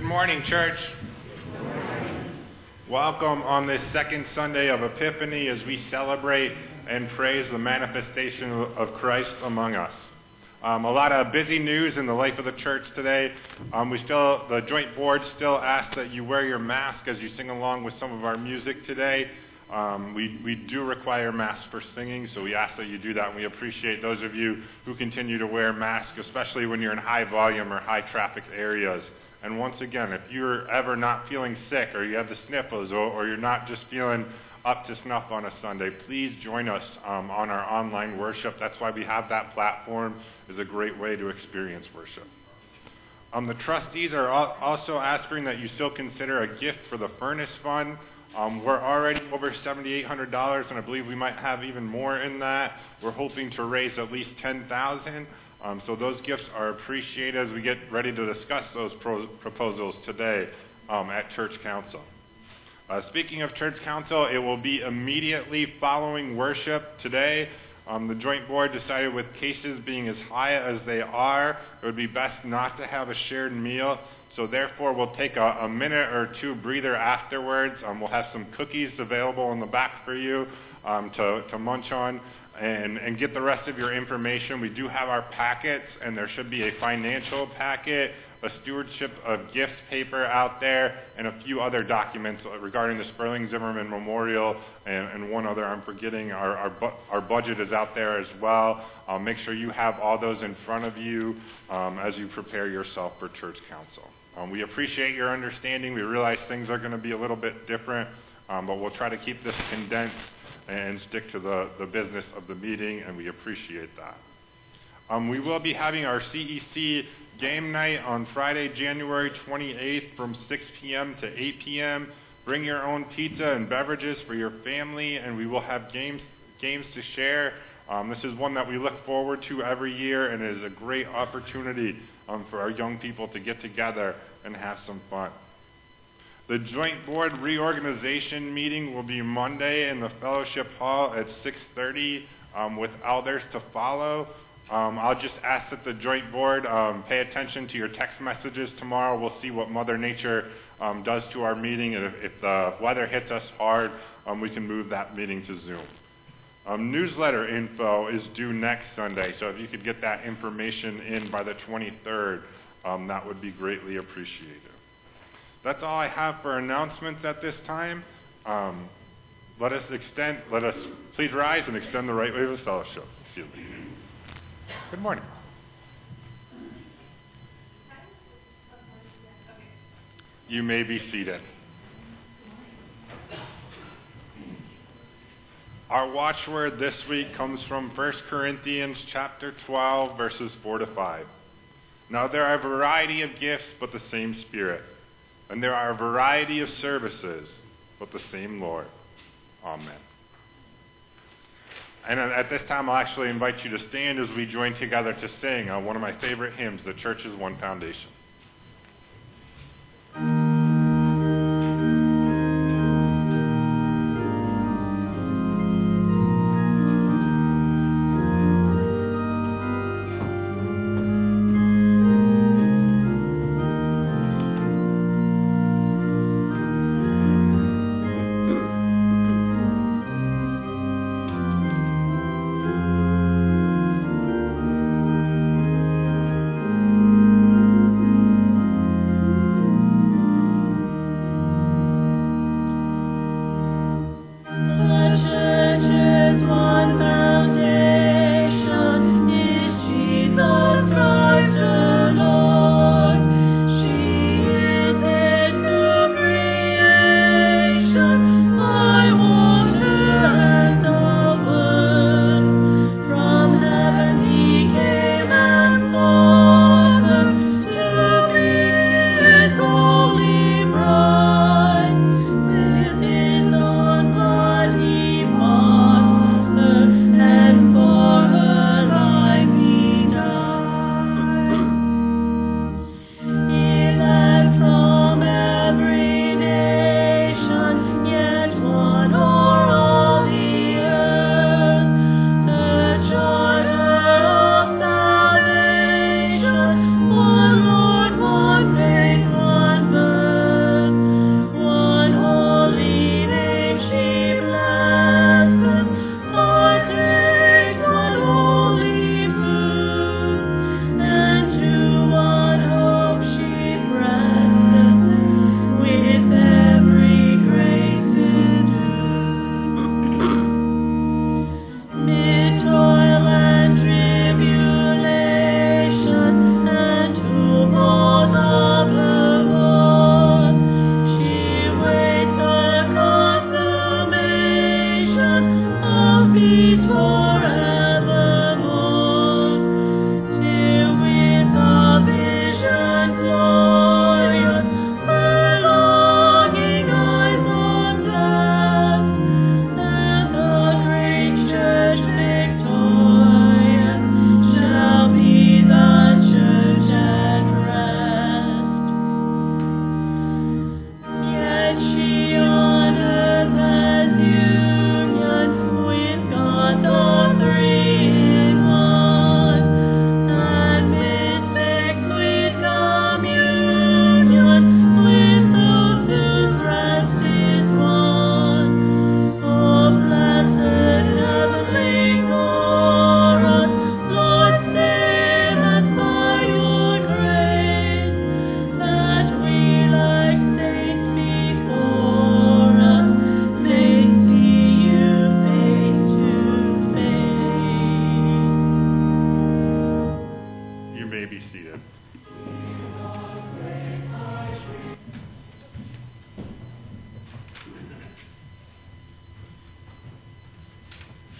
morning, church. Welcome on this second Sunday of Epiphany as we celebrate and praise the manifestation of Christ among us. A lot of busy news in the life of the church today. The joint board still asks that you wear your mask as you sing along with some of our music today. We do require masks for singing, so we ask that you do that, and we appreciate those of you who continue to wear masks, especially when you're in high volume or high traffic areas. And once again, if you're ever not feeling sick or you have the sniffles or you're not just feeling up to snuff on a Sunday, please join us on our online worship. That's why we have that platform. It's a great way to experience worship. The trustees are also asking that you still consider a gift for the Furnace Fund. We're already over $7,800, and I believe we might have even more in that. We're hoping to raise at least $10,000. So those gifts are appreciated as we get ready to discuss those proposals today at Church Council. Speaking of Church Council, it will be immediately following worship today. The Joint Board decided with cases being as high as they are, it would be best not to have a shared meal. So therefore, we'll take a minute or two breather afterwards. We'll have some cookies available in the back for you to munch on and get the rest of your information. We do have our packets, and there should be a financial packet, a stewardship of gifts paper out there, and a few other documents regarding the Sperling Zimmerman Memorial, and one other I'm forgetting. Our budget is out there as well. Make sure you have all those in front of you as you prepare yourself for Church Council. We appreciate your understanding. We realize things are going to be a little bit different, but we'll try to keep this condensed and stick to the business of the meeting, and we appreciate that. We will be having our CEC game night on Friday, January 28th from 6 p.m. to 8 p.m. Bring your own pizza and beverages for your family, and we will have games to share. This is one that we look forward to every year, and it is a great opportunity for our young people to get together and have some fun. The Joint Board reorganization meeting will be Monday in the Fellowship Hall at 6:30 with elders to follow. I'll just ask that the Joint Board pay attention to your text messages tomorrow. We'll see what Mother Nature does to our meeting, and if the weather hits us hard, we can move that meeting to Zoom. Newsletter info is due next Sunday, so if you could get that information in by the 23rd, that would be greatly appreciated. That's all I have for announcements at this time. Let us please rise and extend the right way of fellowship. Good morning. You may be seated. Our watchword this week comes from 1 Corinthians chapter 12, verses 4 to 5. Now there are a variety of gifts, but the same Spirit. And there are a variety of services, but the same Lord. Amen. And at this time, I'll actually invite you to stand as we join together to sing one of my favorite hymns, The Church is One Foundation.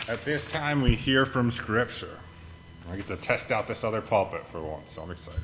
At this time, we hear from Scripture. I get to test out this other pulpit for once, so I'm excited.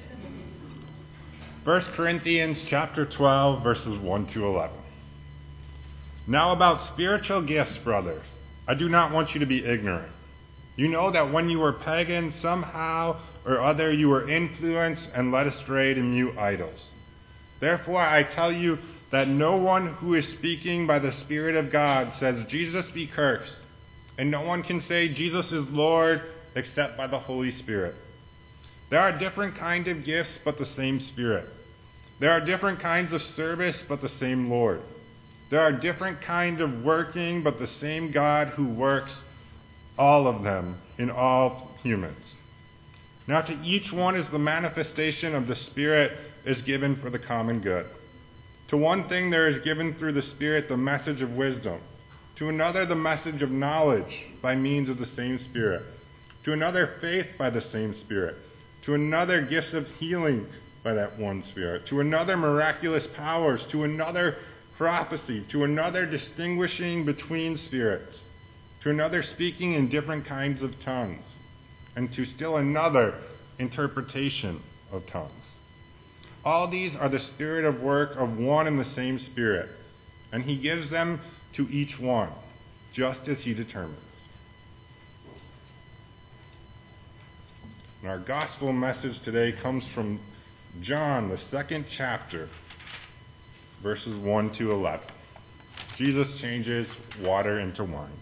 1 Corinthians chapter 12, verses 1 to 11. Now about spiritual gifts, brothers, I do not want you to be ignorant. You know that when you were pagans, somehow or other you were influenced and led astray to mute idols. Therefore I tell you that no one who is speaking by the Spirit of God says, Jesus be cursed. And no one can say Jesus is Lord except by the Holy Spirit. There are different kinds of gifts, but the same Spirit. There are different kinds of service, but the same Lord. There are different kinds of working, but the same God who works all of them in all humans. Now to each one is the manifestation of the Spirit is given for the common good. To one thing there is given through the Spirit the message of wisdom. To another the message of knowledge by means of the same Spirit. To another faith by the same Spirit. To another gifts of healing by that one Spirit. To another miraculous powers. To another prophecy. To another distinguishing between spirits. To another speaking in different kinds of tongues. And to still another interpretation of tongues. All these are the Spirit of work of one and the same Spirit. And he gives them to each one, just as he determines. And our gospel message today comes from John, the 2nd chapter, verses 1 to 11. Jesus changes water into wine.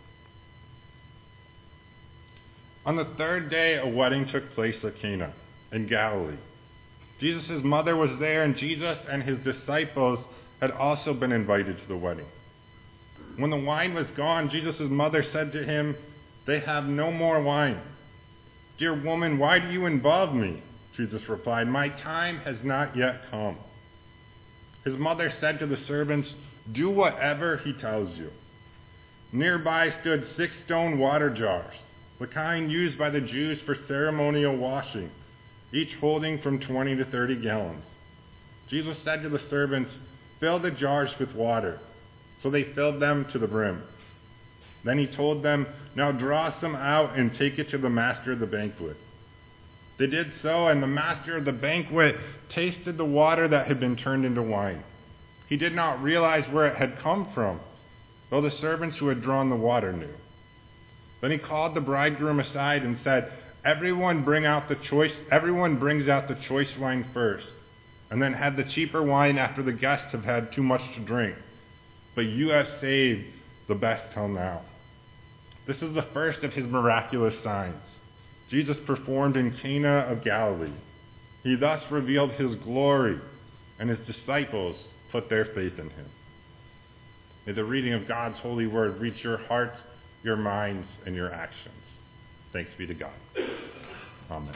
On the 3rd day, a wedding took place at Cana in Galilee. Jesus' mother was there, and Jesus and his disciples had also been invited to the wedding. When the wine was gone, Jesus' mother said to him, "They have no more wine." "Dear woman, why do you involve me?" Jesus replied, "My time has not yet come." His mother said to the servants, "Do whatever he tells you." Nearby stood 6 stone water jars, the kind used by the Jews for ceremonial washing, each holding from 20 to 30 gallons. Jesus said to the servants, "Fill the jars with water." So they filled them to the brim. Then he told them, "Now draw some out and take it to the master of the banquet." They did so, and the master of the banquet tasted the water that had been turned into wine. He did not realize where it had come from, though the servants who had drawn the water knew. Then he called the bridegroom aside and said, Everyone brings out the choice wine first, and then have the cheaper wine after the guests have had too much to drink. But you have saved the best till now." This is the first of his miraculous signs Jesus performed in Cana of Galilee. He thus revealed his glory, and his disciples put their faith in him. May the reading of God's holy word reach your hearts, your minds, and your actions. Thanks be to God. Amen.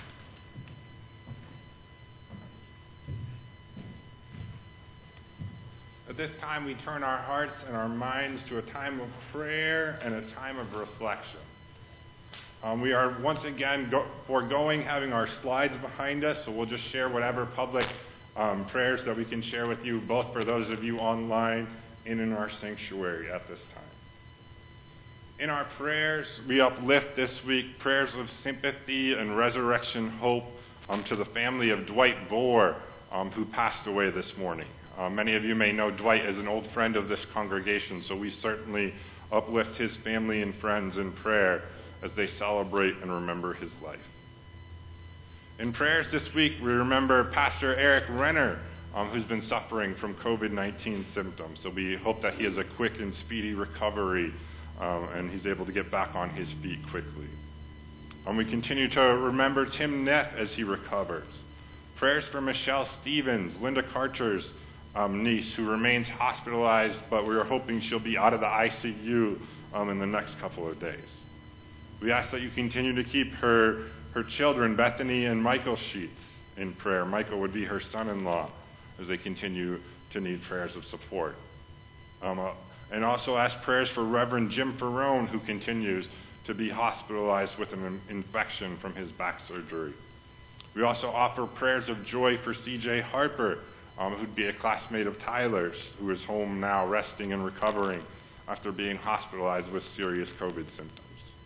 At this time, we turn our hearts and our minds to a time of prayer and a time of reflection. We are once again foregoing having our slides behind us, so we'll just share whatever public prayers that we can share with you, both for those of you online and in our sanctuary at this time. In our prayers, we uplift this week prayers of sympathy and resurrection hope to the family of Dwight Bohr, who passed away this morning. Many of you may know Dwight as an old friend of this congregation, so we certainly uplift his family and friends in prayer as they celebrate and remember his life. In prayers this week, we remember Pastor Eric Renner, who's been suffering from COVID-19 symptoms. So we hope that he has a quick and speedy recovery, and he's able to get back on his feet quickly. We continue to remember Tim Neff as he recovers. Prayers for Michelle Stevens, Linda Karcher's niece, who remains hospitalized, but we are hoping she'll be out of the ICU in the next couple of days. We ask that you continue to keep her children, Bethany and Michael Sheets, in prayer. Michael would be her son-in-law as they continue to need prayers of support. And also ask prayers for Reverend Jim Ferrone, who continues to be hospitalized with an infection from his back surgery. We also offer prayers of joy for C.J. Harper, who'd be a classmate of Tyler's, who is home now resting and recovering after being hospitalized with serious COVID symptoms.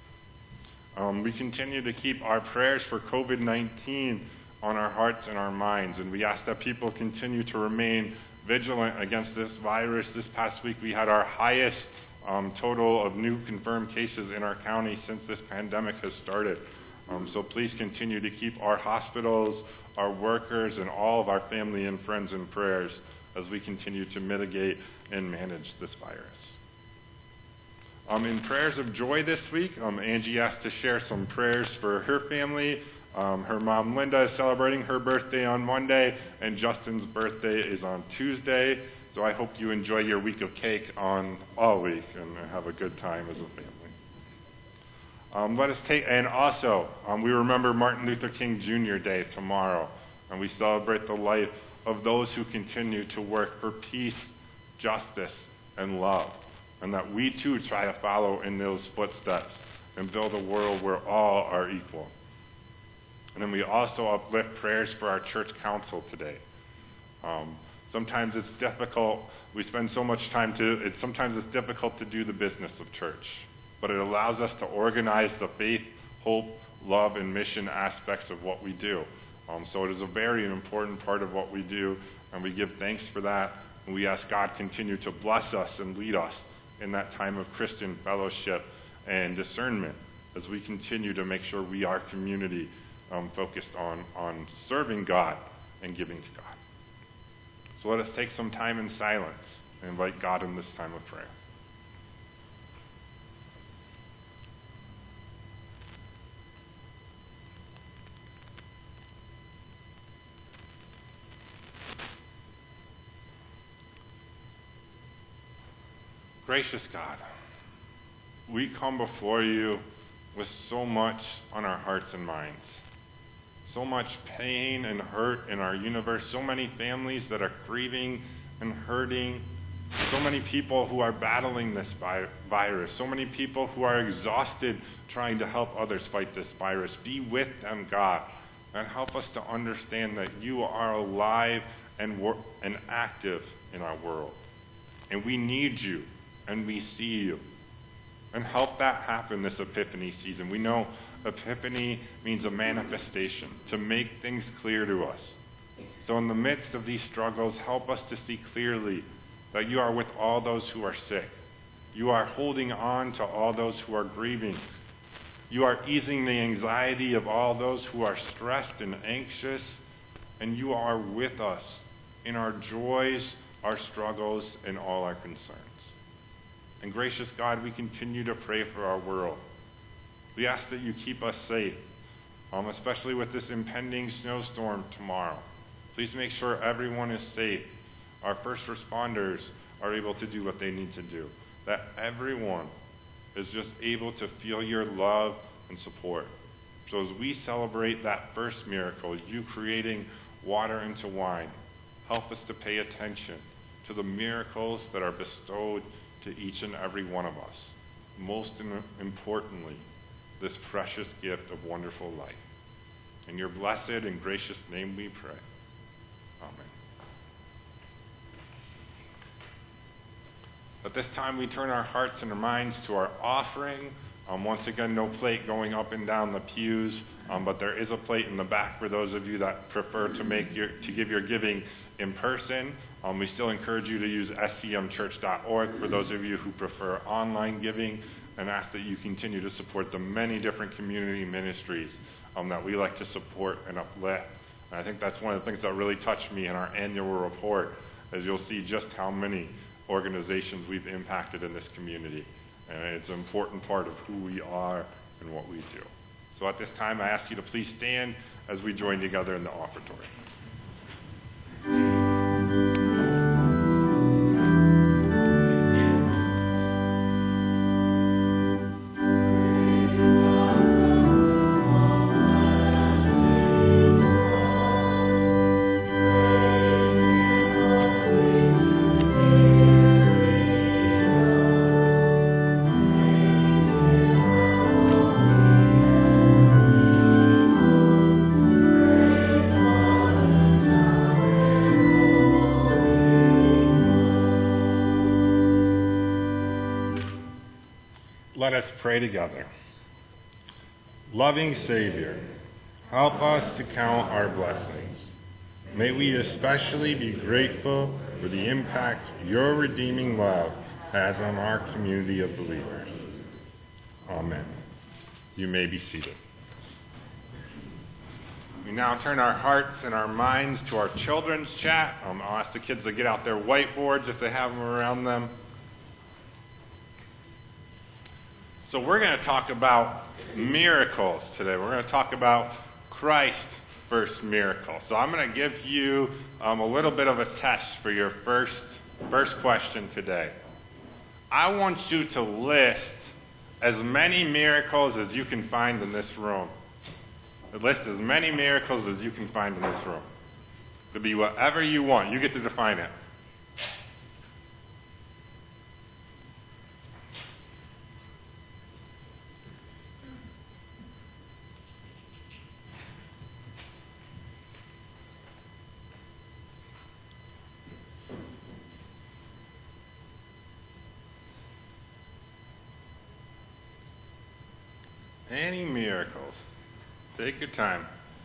We continue to keep our prayers for COVID-19 on our hearts and our minds, and we ask that people continue to remain vigilant against this virus. This past week we had our highest total of new confirmed cases in our county since this pandemic has started. So please continue to keep our hospitals, our workers, and all of our family and friends in prayers as we continue to mitigate and manage this virus. In prayers of joy this week, Angie asked to share some prayers for her family. Her mom, Linda, is celebrating her birthday on Monday, and Justin's birthday is on Tuesday. So I hope you enjoy your week of cake on all week and have a good time as a family. We remember Martin Luther King Jr. Day tomorrow, and we celebrate the life of those who continue to work for peace, justice, and love, and that we too try to follow in those footsteps and build a world where all are equal. And then we also uplift prayers for our church council today. Sometimes it's difficult. We spend so much time sometimes it's difficult to do the business of church, but it allows us to organize the faith, hope, love, and mission aspects of what we do. So it is a very important part of what we do, and we give thanks for that. And we ask God continue to bless us and lead us in that time of Christian fellowship and discernment as we continue to make sure we are community focused on serving God and giving to God. So let us take some time in silence and invite God in this time of prayer. Gracious God, we come before you with so much on our hearts and minds. So much pain and hurt in our universe, so many families that are grieving and hurting, so many people who are battling this virus, so many people who are exhausted trying to help others fight this virus. Be with them, God, and help us to understand that you are alive and active in our world. And we need you, and we see you. And help that happen this Epiphany season. We know Epiphany means a manifestation, to make things clear to us. So in the midst of these struggles, help us to see clearly that you are with all those who are sick. You are holding on to all those who are grieving. You are easing the anxiety of all those who are stressed and anxious. And you are with us in our joys, our struggles, and all our concerns. And gracious God, we continue to pray for our world. We ask that you keep us safe, especially with this impending snowstorm tomorrow. Please make sure everyone is safe. Our first responders are able to do what they need to do. That everyone is just able to feel your love and support. So as we celebrate that first miracle, you creating water into wine, help us to pay attention to the miracles that are bestowed to each and every one of us. Most importantly, this precious gift of wonderful life. In your blessed and gracious name we pray. Amen. At this time, we turn our hearts and our minds to our offering. Once again, no plate going up and down the pews, but there is a plate in the back for those of you that prefer to give your giving in person. We still encourage you to use scmchurch.org for those of you who prefer online giving, and ask that you continue to support the many different community ministries that we like to support and uplift. And I think that's one of the things that really touched me in our annual report, as you'll see just how many organizations we've impacted in this community. And it's an important part of who we are and what we do. So at this time, I ask you to please stand as we join together in the offertory. Let us pray together. Loving Savior, help us to count our blessings. May we especially be grateful for the impact your redeeming love has on our community of believers. Amen. You may be seated. We now turn our hearts and our minds to our children's chat. I'll ask the kids to get out their whiteboards if they have them around them. So we're going to talk about miracles today. We're going to talk about Christ's first miracle. So I'm going to give you a little bit of a test for your first question today. I want you to list as many miracles as you can find in this room. List as many miracles as you can find in this room. It could be whatever you want. You get to define it. Any miracles. Take your time.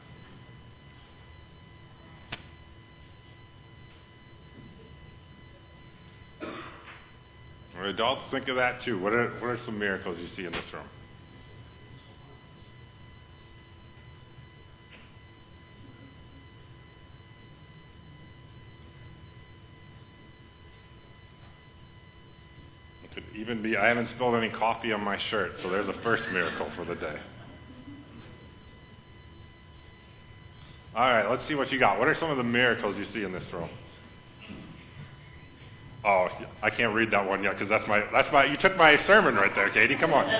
Or adults, think of that too. What are some miracles you see in this room? It could even be, I haven't spilled any coffee on my shirt, so there's a first miracle for the day. All right, let's see what you got. What are some of the miracles you see in this room? Oh, I can't read that one yet because that's my. You took my sermon right there, Katie. Come on.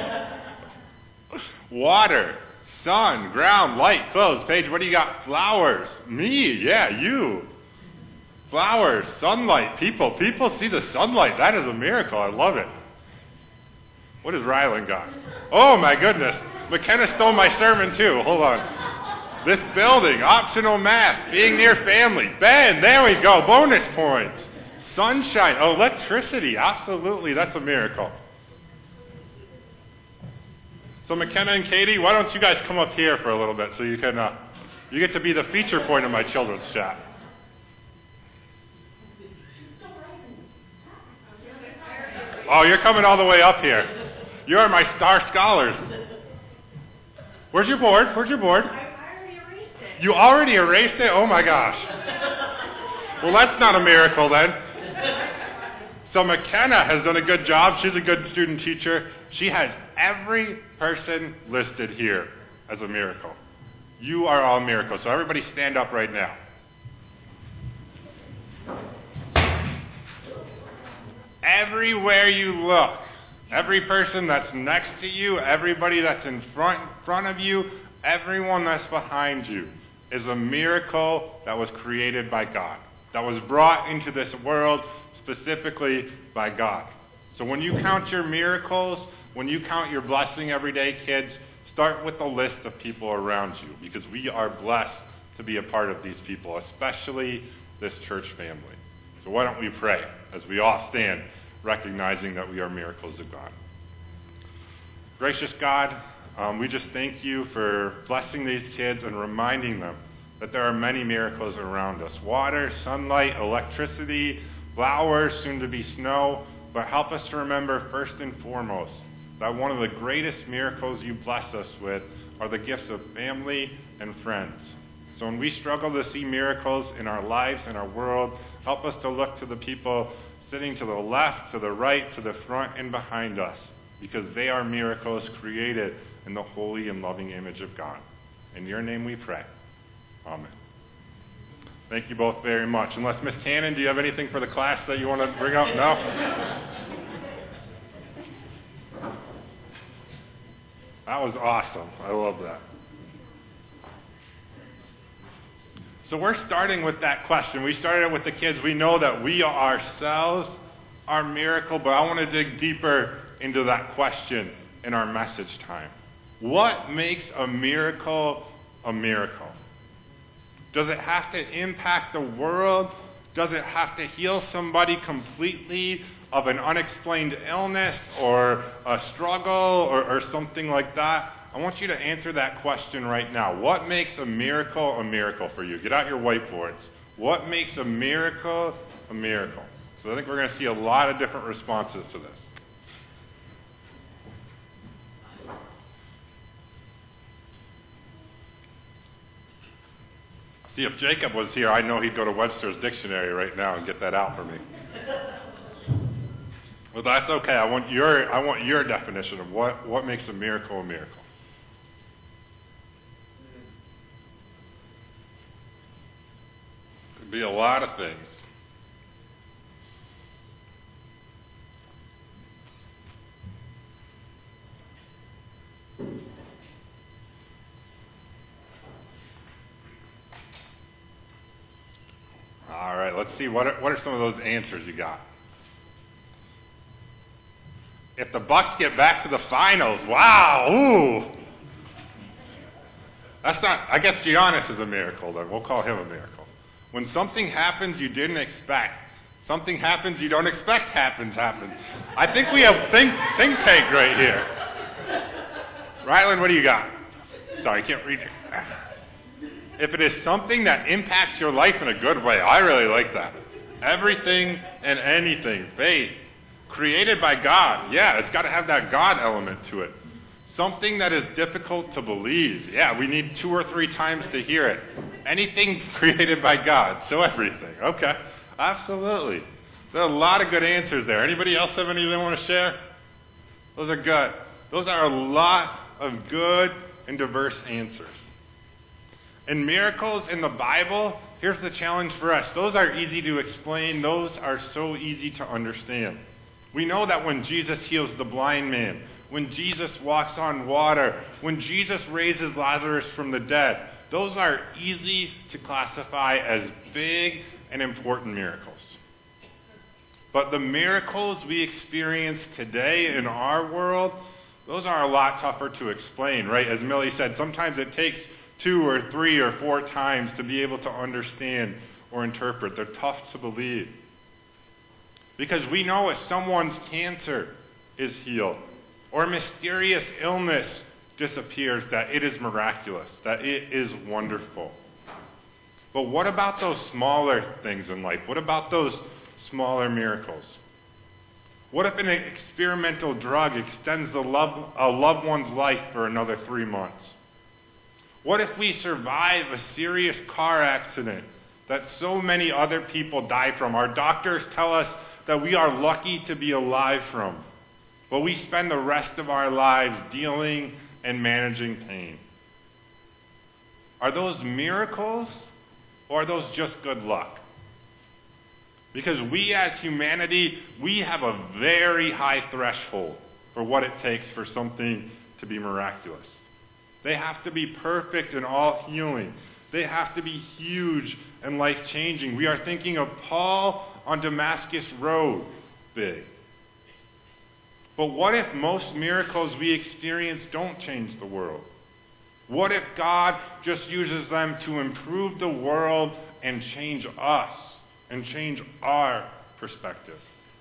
Water, sun, ground, light, clothes. Paige, what do you got? Flowers. Me, yeah, you. Flowers, sunlight, people. People see the sunlight. That is a miracle. I love it. What has Rylan got? Oh my goodness. McKenna stole my sermon too. Hold on. This building, optional math, being near family. Ben, there we go, bonus points. Sunshine, electricity, absolutely, that's a miracle. So McKenna and Katie, why don't you guys come up here for a little bit so you can, you get to be the feature point of my children's chat. Oh, you're coming all the way up here. You are my star scholars. Where's your board? Where's your board? You already erased it? Oh my gosh. Well, that's not a miracle then. So McKenna has done a good job. She's a good student teacher. She has every person listed here as a miracle. You are all miracles. So everybody stand up right now. Everywhere you look, every person that's next to you, everybody that's in front of you, everyone that's behind you is a miracle that was created by God, that was brought into this world specifically by God. So when you count your miracles, when you count your blessing every day, kids, start with a list of people around you, because we are blessed to be a part of these people, especially this church family. So why don't we pray as we all stand, recognizing that we are miracles of God. Gracious God, we just thank you for blessing these kids and reminding them that there are many miracles around us. Water, sunlight, electricity, flowers, soon to be snow. But help us to remember first and foremost that one of the greatest miracles you bless us with are the gifts of family and friends. So when we struggle to see miracles in our lives and our world, help us to look to the people sitting to the left, to the right, to the front, and behind us, because they are miracles created in the holy and loving image of God. In your name we pray. Amen. Thank you both very much. Unless Miss Cannon, do you have anything for the class that you want to bring up? No? That was awesome. I love that. So we're starting with that question. We started with the kids. We know that we ourselves are a miracle, but I want to dig deeper into that question in our message time. What makes a miracle a miracle? Does it have to impact the world? Does it have to heal somebody completely? of an unexplained illness or a struggle or something like that, I want you to answer that question right now. What makes a miracle for you? Get out your whiteboards. What makes a miracle a miracle? So I think we're going to see a lot of different responses to this. See, if Jacob was here, I know he'd go to Webster's dictionary right now and get that out for me. Well, that's okay. I want your definition of what makes a miracle a miracle. Could be a lot of things. All right, let's see. What are some of those answers you got? If the Bucks get back to the finals, wow, ooh. That's not, I guess Giannis is a miracle then. We'll call him a miracle. When something happens you didn't expect, something happens you don't expect happens. I think we have think tank right here. Rylan, what do you got? Sorry, I can't read it. If it is something that impacts your life in a good way, I really like that. Everything and anything, faith, created by God. Yeah, it's got to have that God element to it. Something that is difficult to believe. Yeah, we need 2 or 3 times to hear it. Anything created by God, so everything. Okay, absolutely. There are a lot of good answers there. Anybody else have anything they want to share? Those are good. Those are a lot of good and diverse answers. And miracles in the Bible, here's the challenge for us. Those are easy to explain. Those are so easy to understand. We know that when Jesus heals the blind man, when Jesus walks on water, when Jesus raises Lazarus from the dead, those are easy to classify as big and important miracles. But the miracles we experience today in our world, those are a lot tougher to explain, right? As Millie said, sometimes it takes 2 or 3 or 4 times to be able to understand or interpret. They're tough to believe. Because we know if someone's cancer is healed or a mysterious illness disappears, that it is miraculous, that it is wonderful. But what about those smaller things in life? What about those smaller miracles? What if an experimental drug extends a loved one's life for another 3 months? What if we survive a serious car accident that so many other people die from? Our doctors tell us that we are lucky to be alive from, but we spend the rest of our lives dealing and managing pain. Are those miracles, or are those just good luck? Because we as humanity, we have a very high threshold for what it takes for something to be miraculous. They have to be perfect and all healing. They have to be huge and life-changing. We are thinking of Paul on Damascus Road, big. But what if most miracles we experience don't change the world? What if God just uses them to improve the world and change us and change our perspective?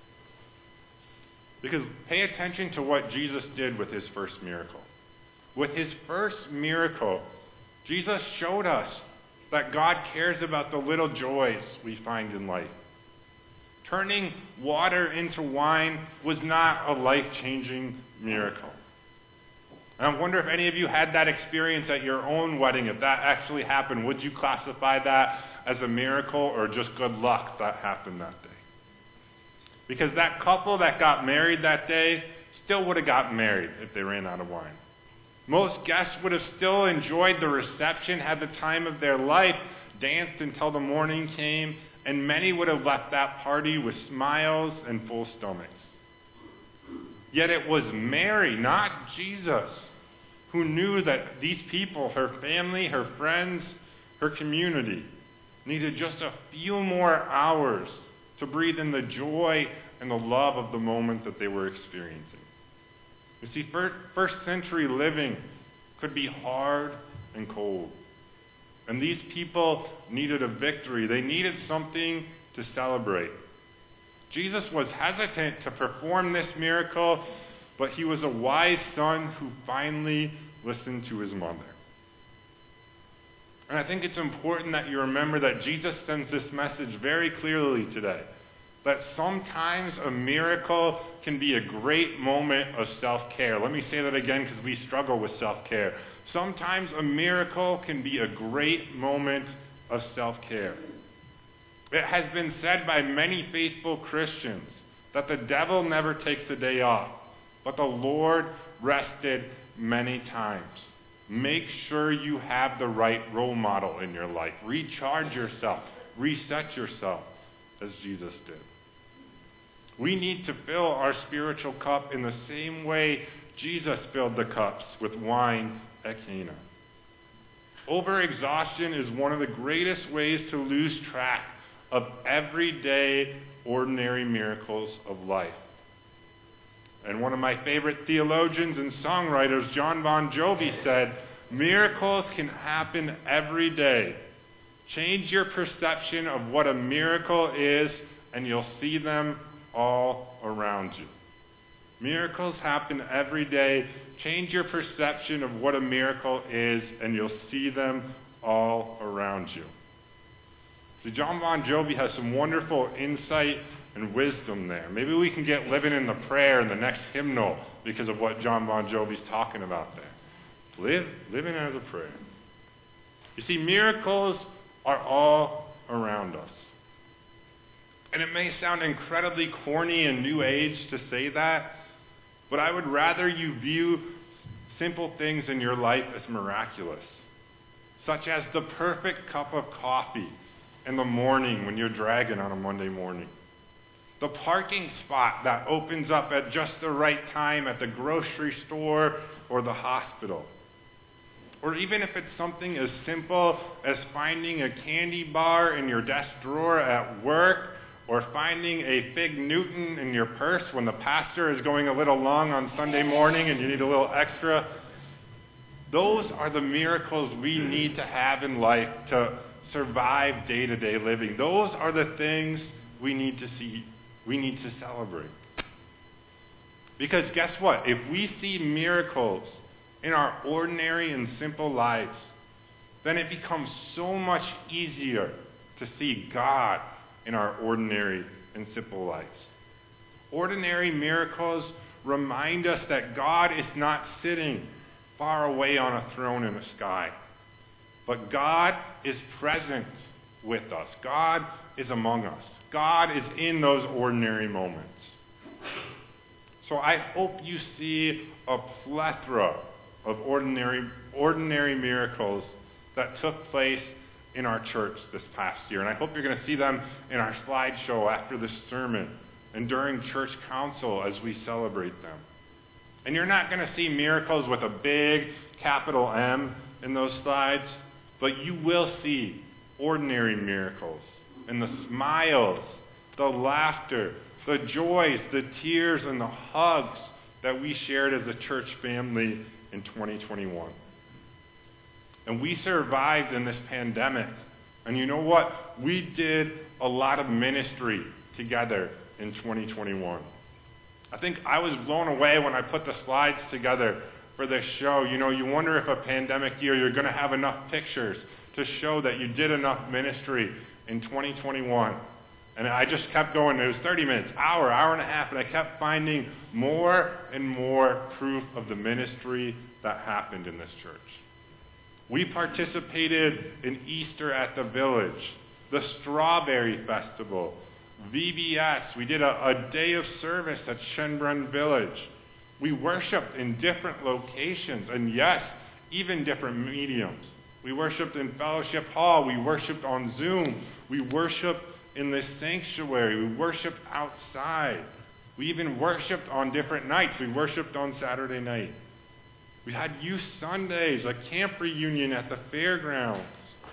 Because pay attention to what Jesus did with his first miracle. With his first miracle, Jesus showed us that God cares about the little joys we find in life. Turning water into wine was not a life-changing miracle. And I wonder if any of you had that experience at your own wedding. If that actually happened, would you classify that as a miracle or just good luck that happened that day? Because that couple that got married that day still would have gotten married if they ran out of wine. Most guests would have still enjoyed the reception, had the time of their life, danced until the morning came, and many would have left that party with smiles and full stomachs. Yet it was Mary, not Jesus, who knew that these people, her family, her friends, her community, needed just a few more hours to breathe in the joy and the love of the moment that they were experiencing. You see, first century living could be hard and cold. And these people needed a victory. They needed something to celebrate. Jesus was hesitant to perform this miracle, but he was a wise son who finally listened to his mother. And I think it's important that you remember that Jesus sends this message very clearly today, that sometimes a miracle can be a great moment of self-care. Let me say that again because we struggle with self-care. Sometimes a miracle can be a great moment of self-care. It has been said by many faithful Christians that the devil never takes a day off, but the Lord rested many times. Make sure you have the right role model in your life. Recharge yourself. Reset yourself as Jesus did. We need to fill our spiritual cup in the same way Jesus filled the cups with wine at Cana. Overexhaustion is one of the greatest ways to lose track of everyday, ordinary miracles of life. And one of my favorite theologians and songwriters, John Bon Jovi, said, "Miracles can happen every day. Change your perception of what a miracle is, and you'll see them all around you." Miracles happen every day. Change your perception of what a miracle is, and you'll see them all around you. So John Bon Jovi has some wonderful insight and wisdom there. Maybe we can get Living in the Prayer in the next hymnal because of what John Bon Jovi's talking about there. Living as a prayer. You see, miracles are all around us. And it may sound incredibly corny and new age to say that, but I would rather you view simple things in your life as miraculous, such as the perfect cup of coffee in the morning when you're dragging on a Monday morning, the parking spot that opens up at just the right time at the grocery store or the hospital, or even if it's something as simple as finding a candy bar in your desk drawer at work, or finding a Fig Newton in your purse when the pastor is going a little long on Sunday morning and you need a little extra. Those are the miracles we need to have in life to survive day-to-day living. Those are the things we need to see, we need to celebrate. Because guess what? If we see miracles in our ordinary and simple lives, then it becomes so much easier to see God in our ordinary and simple lives. Ordinary miracles remind us that God is not sitting far away on a throne in the sky, but God is present with us. God is among us. God is in those ordinary moments. So I hope you see a plethora of ordinary miracles that took place in our church this past year. And I hope you're going to see them in our slideshow after this sermon and during church council as we celebrate them. And you're not going to see miracles with a big capital M in those slides, but you will see ordinary miracles and the smiles, the laughter, the joys, the tears, and the hugs that we shared as a church family in 2021. And we survived in this pandemic. And you know what? We did a lot of ministry together in 2021. I think I was blown away when I put the slides together for this show. You know, you wonder if a pandemic year you're going to have enough pictures to show that you did enough ministry in 2021. And I just kept going. It was 30 minutes, hour and a half, and I kept finding more and more proof of the ministry that happened in this church. We participated in Easter at the Village, the Strawberry Festival, VBS. We did a day of service at Shenbrun Village. We worshiped in different locations, and yes, even different mediums. We worshiped in Fellowship Hall. We worshiped on Zoom. We worshiped in this sanctuary. We worshiped outside. We even worshiped on different nights. We worshiped on Saturday night. We had youth Sundays, a camp reunion at the fairgrounds.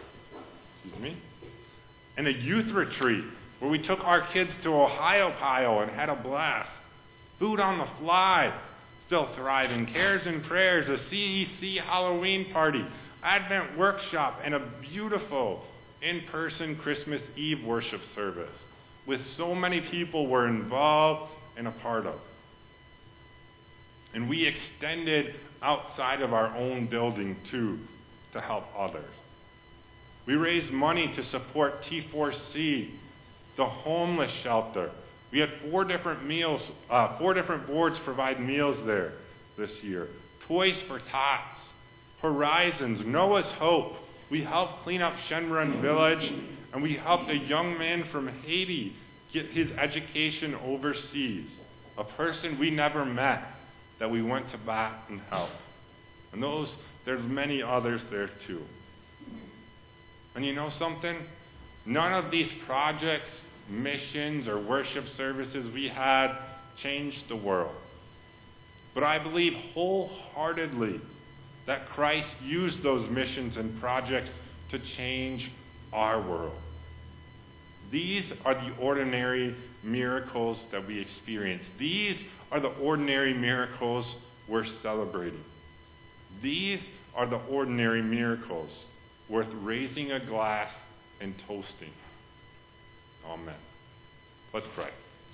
And a youth retreat where we took our kids to Ohio Pile and had a blast. Food on the fly, still thriving. Cares and Prayers, a CEC Halloween party, Advent workshop, and a beautiful in-person Christmas Eve worship service. with so many people were involved and a part of. And we extended outside of our own building too to help others. We raised money to support T4C, the homeless shelter. We had 4 different boards provide meals there this year. Toys for Tots, Horizons, Noah's Hope. We helped clean up Shenron Village, and we helped a young man from Haiti get his education overseas, a person we never met that we went to bat and help. And there's many others there too. And you know something? None of these projects, missions, or worship services we had changed the world. But I believe wholeheartedly that Christ used those missions and projects to change our world. These are the ordinary miracles that we experience. These are the ordinary miracles we're celebrating. These are the ordinary miracles worth raising a glass and toasting. Amen. Let's pray.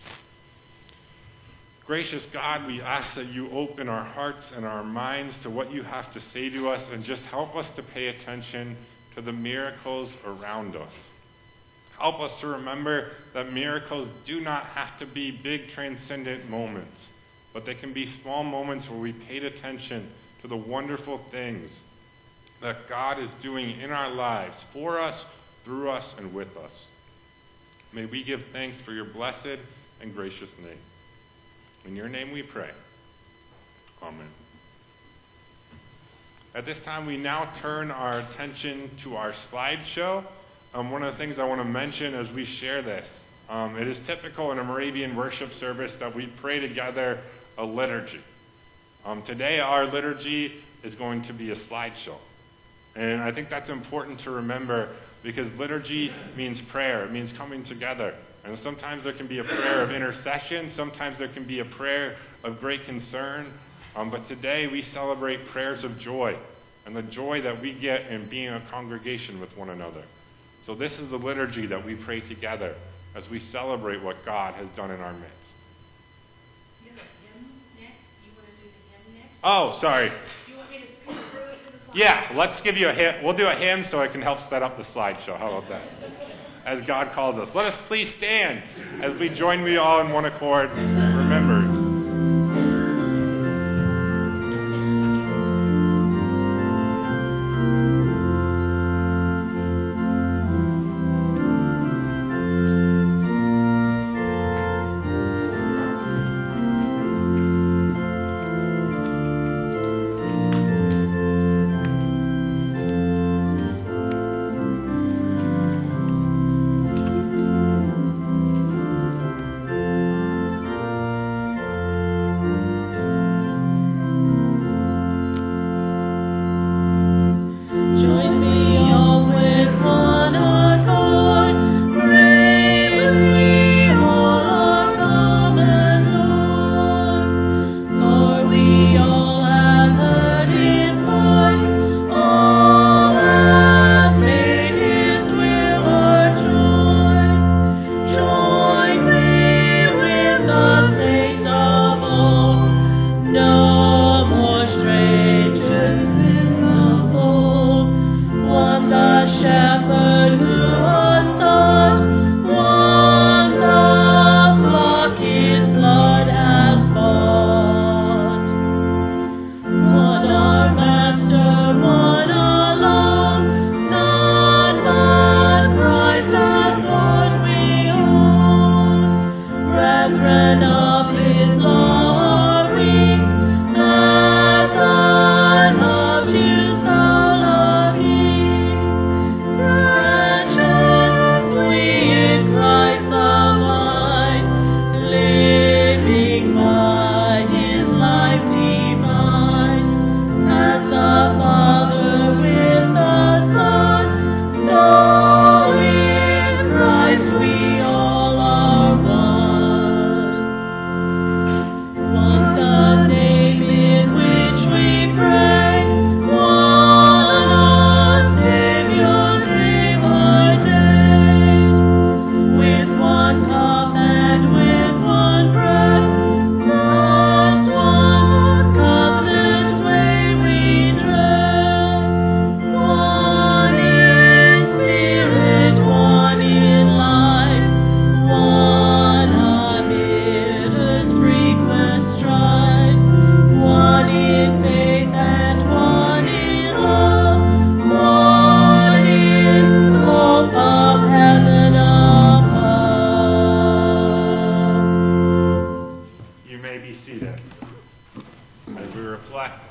Gracious God, we ask that you open our hearts and our minds to what you have to say to us and just help us to pay attention to the miracles around us. Help us to remember that miracles do not have to be big transcendent moments, but they can be small moments where we paid attention to the wonderful things that God is doing in our lives, for us, through us, and with us. May we give thanks for your blessed and gracious name. In your name we pray. Amen. At this time, we now turn our attention to our slideshow. One of the things I want to mention as we share this, it is typical in a Moravian worship service that we pray together a liturgy. Today, our liturgy is going to be a slideshow. And I think that's important to remember because liturgy means prayer. It means coming together. And sometimes there can be a prayer of intercession. Sometimes there can be a prayer of great concern. But today we celebrate prayers of joy and the joy that we get in being a congregation with one another. So this is the liturgy that we pray together as we celebrate what God has done in our midst. You have a hymn next? You want to do the hymn next? Oh, sorry. Do you want me to skip through it to the slide? Yeah, let's give you a hymn. We'll do a hymn so I can help set up the slideshow. How about that? As God calls us. Let us please stand as we join me all in one accord. Remember.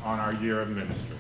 on our year of ministry.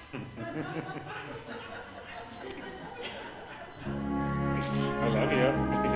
I love you.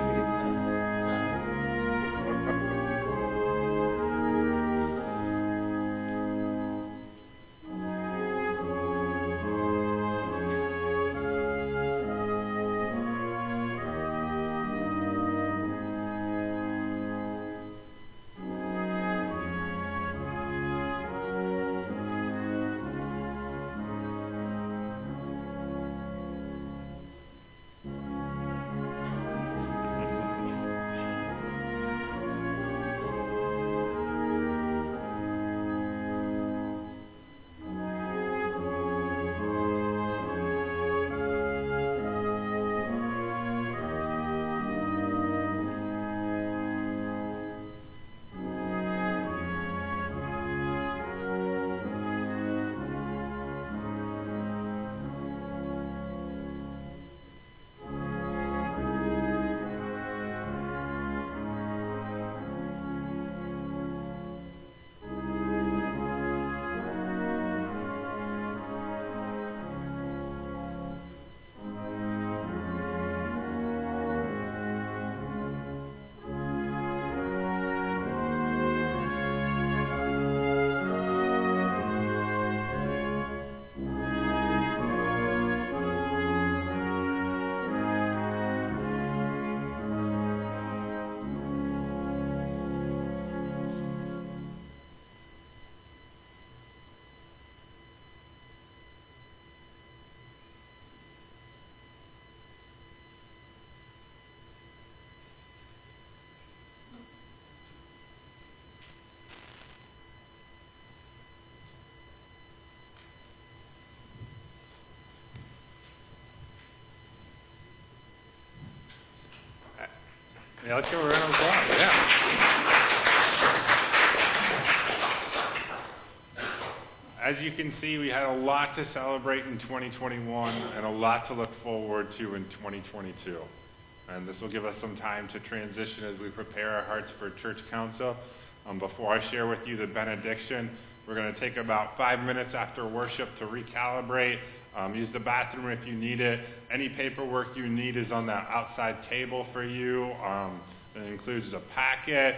Yeah, let's give a round of applause. Yeah. As you can see, we had a lot to celebrate in 2021 and a lot to look forward to in 2022. And this will give us some time to transition as we prepare our hearts for church council. Before I share with you the benediction, we're going to take about 5 minutes after worship to recalibrate. Use the bathroom if you need it. Any paperwork you need is on that outside table for you. It includes a packet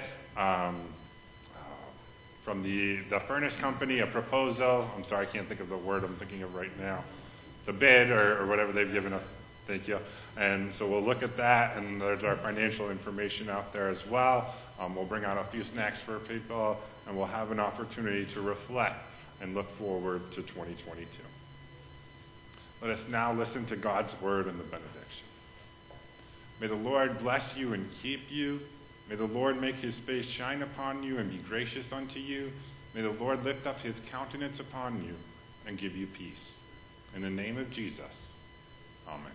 from the furnace company, a proposal. I'm sorry, I can't think of the word I'm thinking of right now. The bid or whatever they've given us. Thank you. And so we'll look at that, and there's our financial information out there as well. We'll bring out a few snacks for people, and we'll have an opportunity to reflect and look forward to 2022. Let us now listen to God's word and the benediction. May the Lord bless you and keep you. May the Lord make his face shine upon you and be gracious unto you. May the Lord lift up his countenance upon you and give you peace. In the name of Jesus, amen.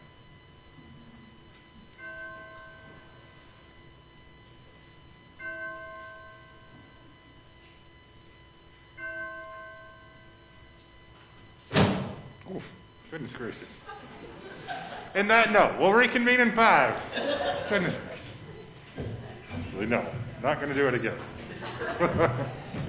Oof, goodness gracious. And that note, we'll reconvene in 5. Goodness gracious. Absolutely no, not going to do it again.